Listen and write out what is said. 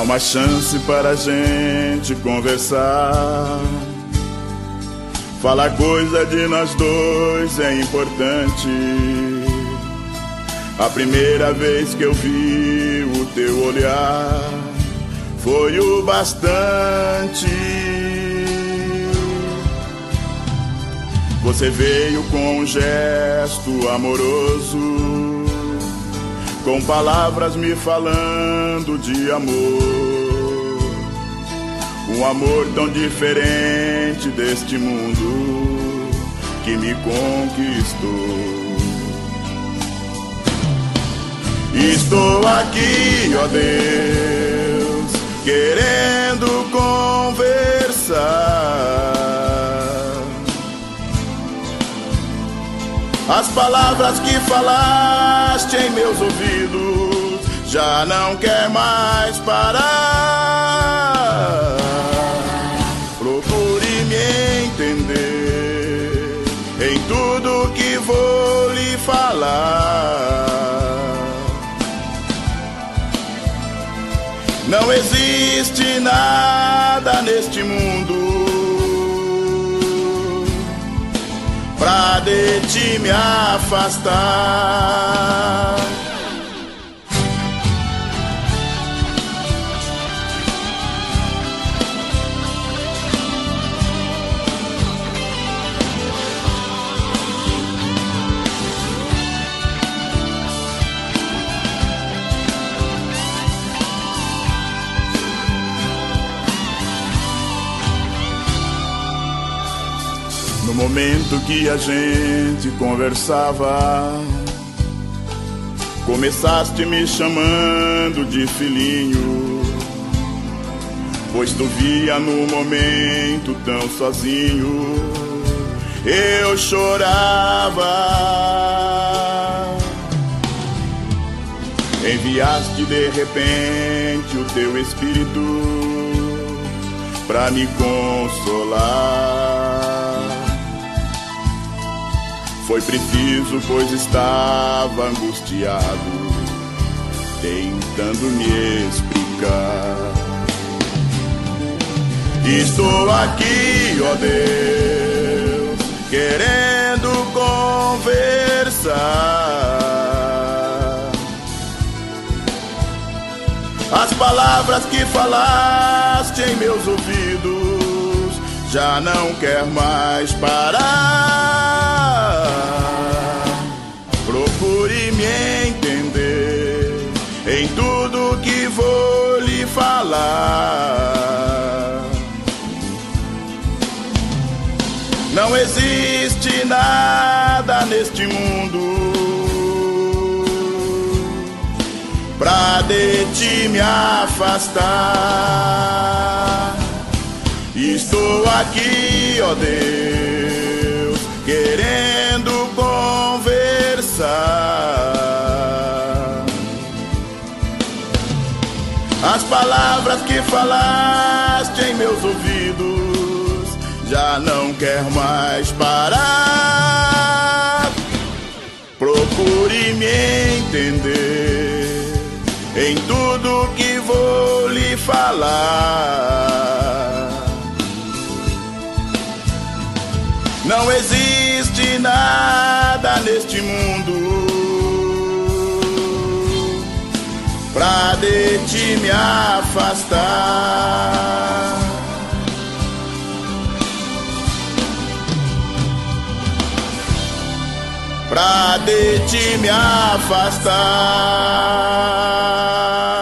uma chance para a gente conversar. Falar coisa de nós dois é importante. A primeira vez que eu vi o teu olhar foi o bastante. Você veio com um gesto amoroso, com palavras me falando de amor. Um amor tão diferente deste mundo que me conquistou. Estou aqui, ó Deus, querendo conversar. As palavras que falaste em meus ouvidos já não quer mais parar. Procure me entender em tudo que vou lhe falar. Não existe nada neste mundo pra de ti me afastar. No momento que a gente conversava, começaste me chamando de filhinho, pois tu via no momento tão sozinho, eu chorava. Enviaste de repente o teu Espírito pra me consolar. Foi preciso, pois estava angustiado, tentando me explicar. Estou aqui, ó Deus, querendo conversar. As palavras que falaste em meus ouvidos já não quer mais parar. Procure me entender em tudo que vou lhe falar. Não existe nada neste mundo pra de ti me afastar. Estou aqui, ó Deus, querendo conversar. As palavras que falaste em meus ouvidos já não quer mais parar. Procure me entender em tudo que vou lhe falar. Não existe nada neste mundo pra de ti me afastar. Pra de ti me afastar.